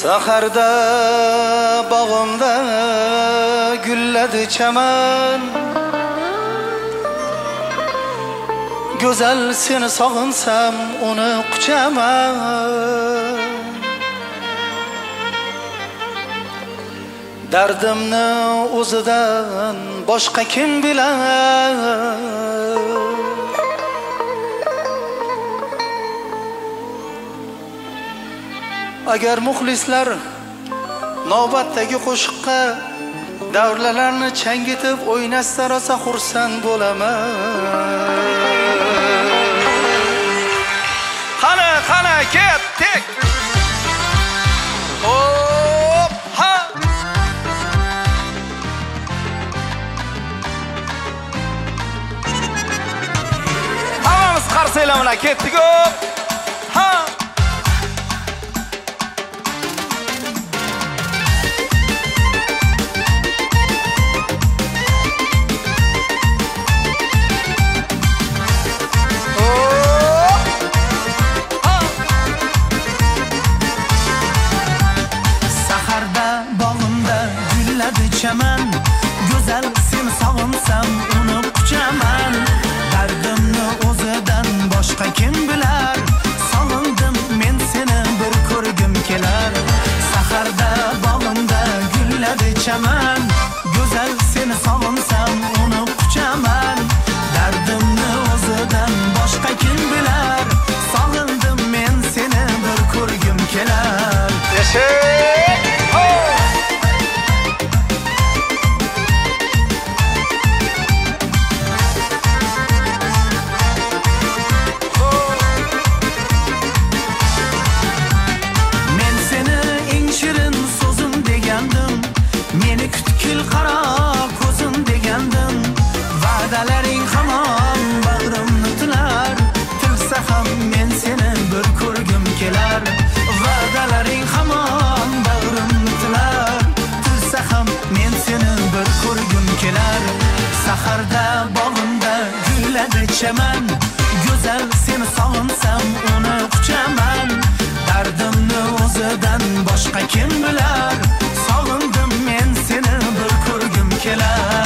Saharda bog'imda gulladi chaman, go'zal seni sog'insam uni quchaman. Dardimni o'zidan boshqa kim bilar? Agar muxlislar navbatdagi qo'shiqqa davlalarni changitib o'ynashsa rosa xursand bo'laman. Qani ketdik. Hop ha. Hammamiz qarsaylar bilan ketdik. Hop ha. Chaman, go'zal seni sog'insam uni quchaman. Dardimni o'zidan boshqa kim bilar? Sog'indim men seni bir ko'rgim kelar. Saharda bog'imda gulladi chaman, go'zal seni sog'insam uni quchaman. Dardimni o'zidan boshqa kim bilar? Sog'indim men seni bir ko'rgim kelar. Va'dalaring hamon bag'rimni tilar, tilsa ham men seni bir ko'rgim kelar. Va'dalaring hamon bag'rimni tilar, tilsa ham men seni bir ko'rgim kelar. Saharda bog'imda gulladi chaman, go'zal seni sog'insam uni quchaman. Dardimni o'zidan boshqa kim bilar? Sog'indim men seni bir ko'rgim kelar.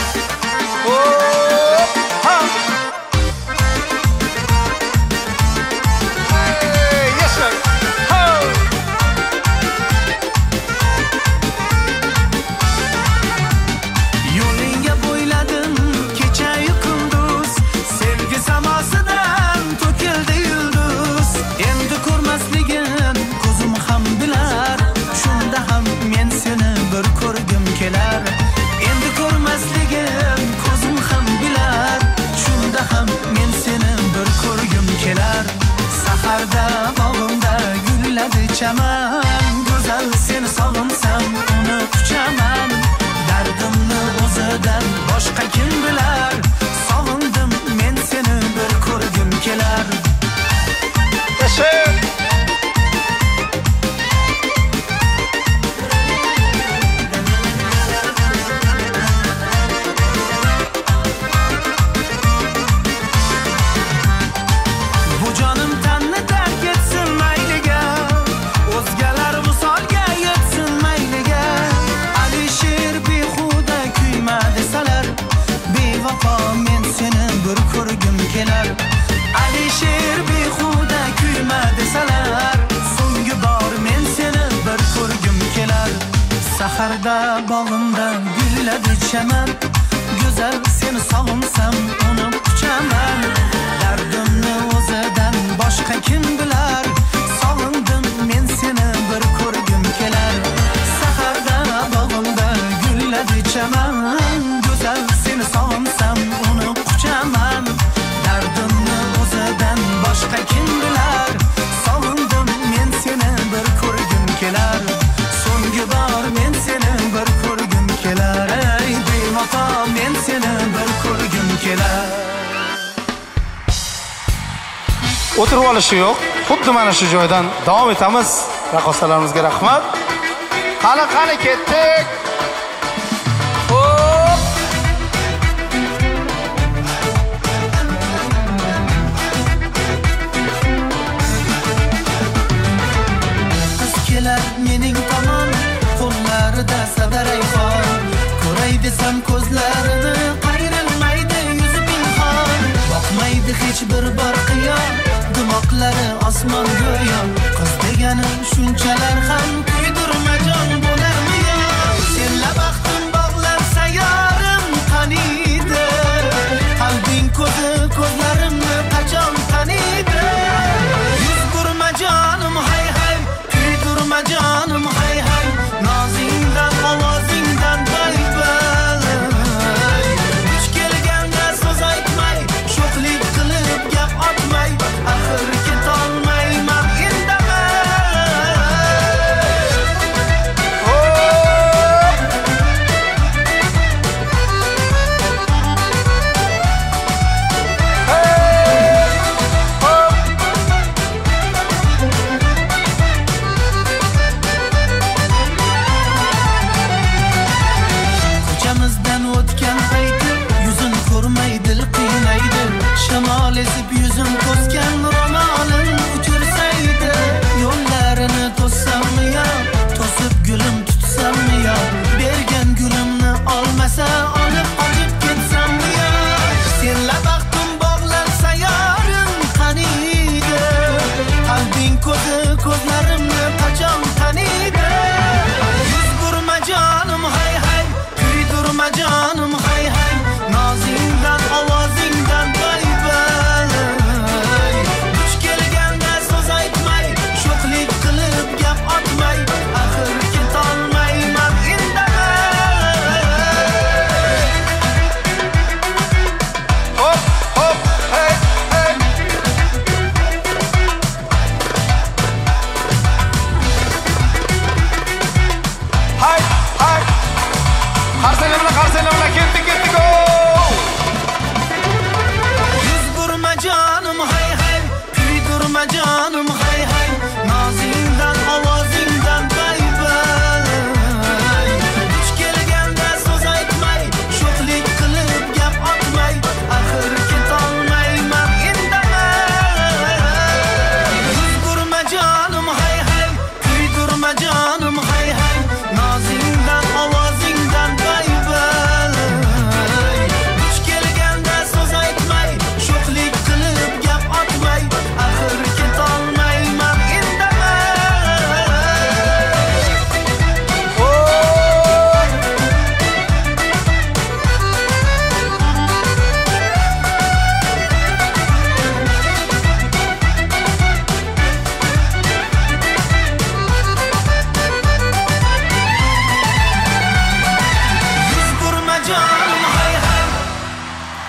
Yo'lingga bo'yladim kecha-yu kunduz, sevgi samosidan to'kildi yulduz. Endi ko'rmasligim ko'zim ham bilar, shunda ham men seni bir ko'rgim kelar. Endi ko'rmasligim ko'zim ham bilar, shunda ham men seni bir ko'rgim kelar. Saharda bog'imda gulladi chaman, go'zal seni sog'insam uni quchaman. Dardimni o'zidan boshqa kim bilar? Sog'indim men seni bir ko'rgim kelar. Alisher behuda kuyma desalar, so'nggi bor men seni bir ko'rgim kelar. Saharda bog'imda gulladi chaman, go'zal seni sog'insam uni quchaman. Dardimni o'zidan boshqa kim bilar? Sog'indim men seni bir ko'rgim kelar. Saharda bog'imda gulladi chaman, go'zal seni sog'insam uni quchaman. Dardimni o'zidan boshqa kim bilar? Sog'indim men seni bir ko'rgim kelar. So'nggi bor men seni bir ko'rgim kelar. Ey bevafo men seni bir ko'rgim kelar. O'tirib olishi yo'q. Xuddi mana shu joydan davom etamiz. Raqosalarimizga rahmat. Qani ketdik. Qiz kelar meni Bilmaydi hech bir barqiyo, dimoqlari osmon go'yo. Qiz degani shunchalar ham kuydirmajon bo'larmi yo? Senla baxtim bog'lansa yorim qaniydi? Qalbing ko'zi ko'zlarimni qachon taniydi? Yuz burma jonim hay hay, kuydirma jonim hay hay. Nozingdan ovozingdan bay-bay. Duch kelganda so'z aytmay, sho'xlik qilib gap otmay, axir ketolmayman indamay. Ko'chamizdan o'tgan payti yuzin ko'rmay dil qiynaydi. Shamol esib yuzim to'sgan ro'molim uchursaydi. Yo'llarini to'ssammi yo, to'sib gulim tutsammi yo? Bergan gulimni olmasa olib qochib ketsammi yo? Senla baxtim bog'lansa yorim qaniydi? Qalbing ko'zi ko'zlarimni qachon taniydi? Yuz burma jonim hay hay, kuydirma jonim hay hay. Nozingdan ovozingdan bay-bay. Duch kelganda so'z aytmay, sho'xlik qilib gap otmay, axir ketolmayman indamay. Hop hop hey hey. Hay hay. Qarsanglar bilan ketdik o. Yuz burma jonim hay hay, kuydirma jonim